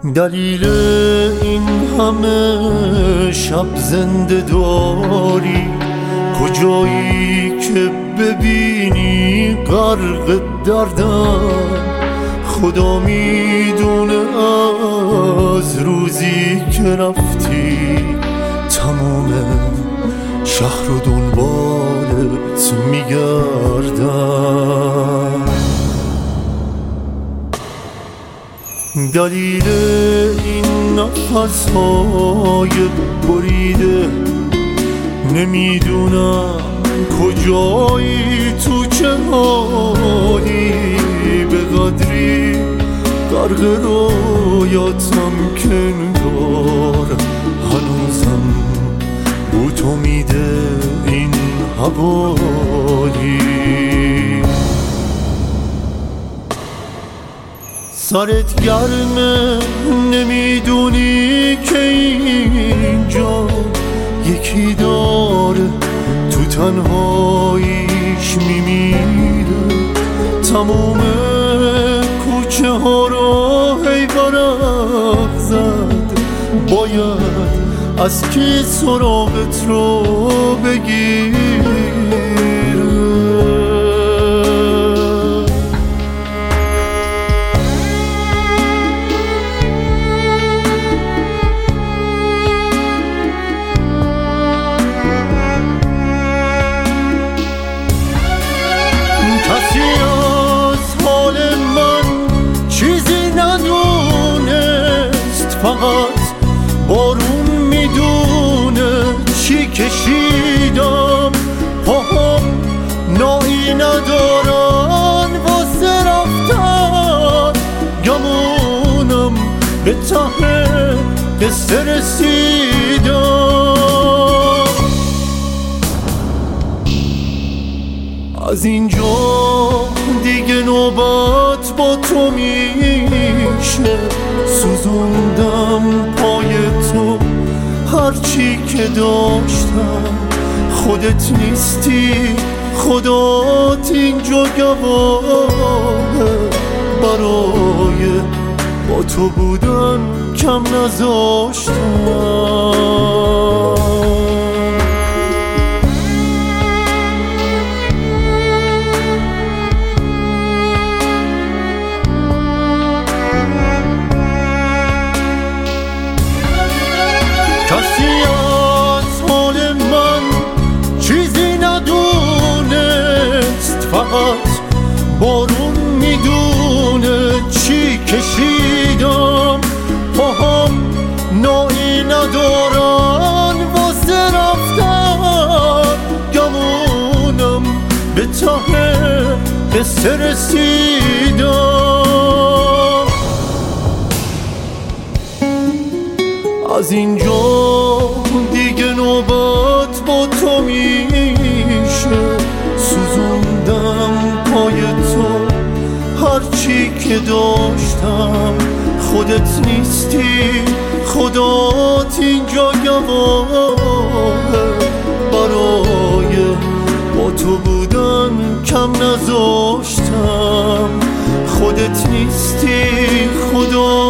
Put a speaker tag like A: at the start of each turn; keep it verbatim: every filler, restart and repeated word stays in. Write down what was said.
A: دلیل این همه شب زنده داری کجایی که ببینی غرق دردم؟ خدا میدونه از روزی که رفتی تمام شهر و دنبالت میگردم. دلیل این نفس‌های بریده نمیدونم کجایی، تو چه حالی، به قدری غرق رویاتم که انگار هنوزم بو تو میده این حوالی. سرت گرمه نمیدونی که اینجا یکی داره تو تنهاییش میمیره. تموم کوچه ها رو هی ورق زد، باید از کی سراغت رو بگیره. فقط بارون میدونه چی کشیدم، پاهم نایی ندارن واسه رفتن، گمونم به ته قصه رسیدم. از اینجا دیگه نوبت با تو میشه، سوزوندم پای تو هرچی که داشتم. خودت نیستی، خدات اینجا گواهه، برای با تو بودن کم نذاشتم. کسی از حال من چیزی ندونست، فقط بارون میدونه چی کشیدم. پاهم نایی ندارن واسه رفتن، گمونم به ته قصه رسیدم. از اینجا دیگه نوبت با تو میشه، سوزوندم پای تو هرچی که داشتم. خودت نیستی، خدات اینجا گواهه، برای با تو بودن کم نذاشتم. خودت نیستی، خدا